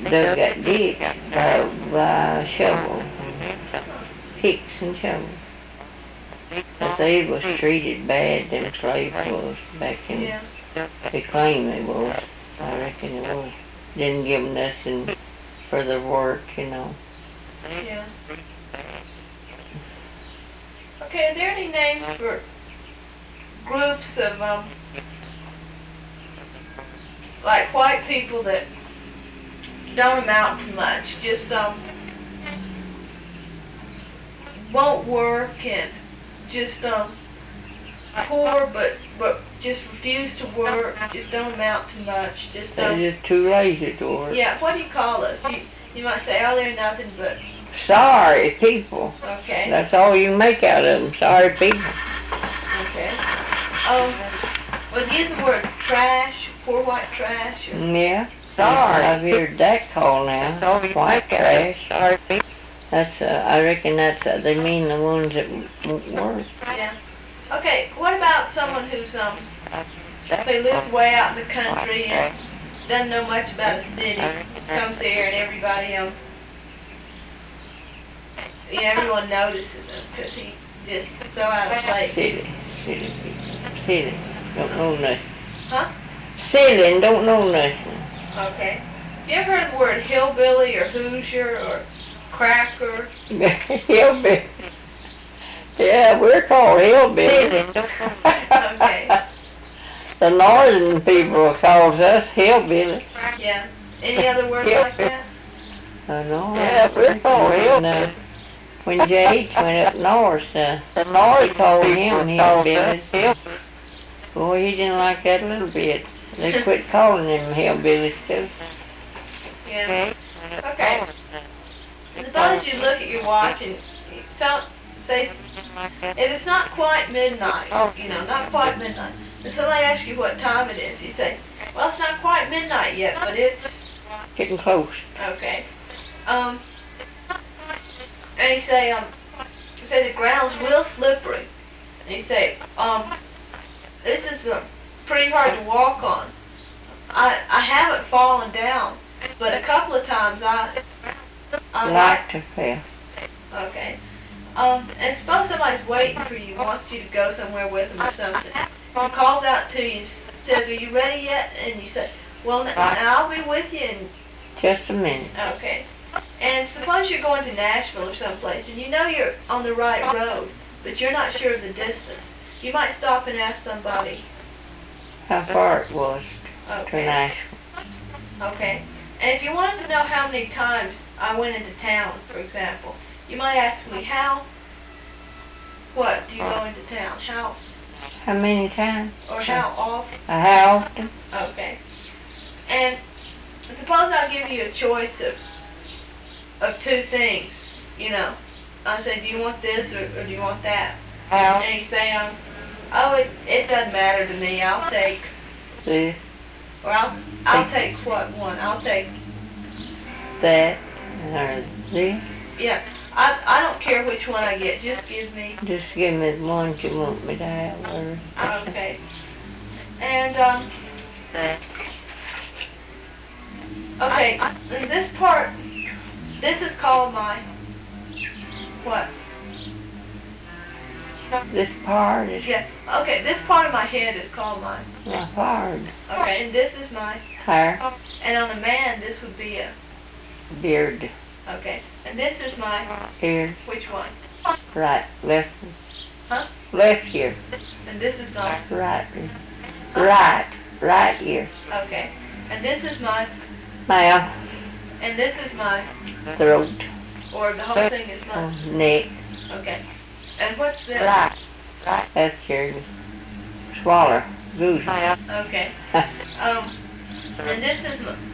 dug that ditch by shovel, picks and shovels. But they was treated bad, them slaves was, back in, Yeah. they claim they was, I reckon it was. Didn't give them nothing for their work, you know. Yeah. Okay, are there any names for groups of, like white people that don't amount to much, just, won't work and just, poor but just refuse to work, just don't amount to much, just, They're just too lazy to work. yeah, what do you call us? You might say, oh, they're nothing but, Sorry people. okay, That's all you make out of them, sorry people. okay. Would you use the word trash, poor white trash, or, Yeah. Sorry. I've heard that call now. White trash. Sorry people. That's, I reckon that's, they mean the ones that won't work. yeah. Okay, what about someone who's, they lives way out in the country and doesn't know much about a city, comes here and everybody, everyone notices him because he's just so out of place. Silly people. Silly. Don't know nothing. Huh? Silly and don't know nothing. Okay. You ever heard the word hillbilly or Hoosier or cracker? Hillbilly. Yeah, we're called hillbilly. Okay. The northern people calls us hillbilly. Yeah. Any other words like that? I know. Yeah, we're called hillbilly. When J.H. went up north, the north called him hillbilly. Boy, he didn't like that a little bit. They quit calling him hillbillies too. Yeah. Okay. Suppose you look at your watch and say, if it's not quite midnight, not quite midnight, and somebody asks you what time it is, you say, well, it's not quite midnight yet, but it's, Getting close. okay. And you say the ground's real slippery. And you say, this is pretty hard to walk on. I haven't fallen down, but a couple of times I Like to fail. Okay. And suppose somebody's waiting for you, wants you to go somewhere with them or something. He calls out to you, says, are you ready yet? And you say, well, I'll be with you in... Just a minute. Okay. And suppose you're going to Nashville or someplace, and you know you're on the right road, but you're not sure of the distance. You might stop and ask somebody. How far it was to Okay. Nashville. Okay. And if you wanted to know how many times I went into town, for example, you might ask me, what do you go into town? How many times? Or how often? How often? Okay. And suppose I'll give you a choice of two things, I say, do you want this or do you want that? And you say, it doesn't matter to me. I'll take This, or I'll take what one? I'll take that, or this. yeah. I don't care which one I get. Just give me. Just give me the ones you want me to have. Or Okay. And okay. And this part, this is called my what? this part is Yeah. Okay. This part of my head is called my. my part. Okay. And this is my. Hair, And on a man, this would be a. beard, Okay. And this is my. ear, Which one? right, left. Huh? Left ear, And this is my. right, right ear. Okay. And this is my. Mouth, And this is my. throat, Or the whole thing is my. neck. Okay. And what's this? That's your swaller, goose. Okay. And this is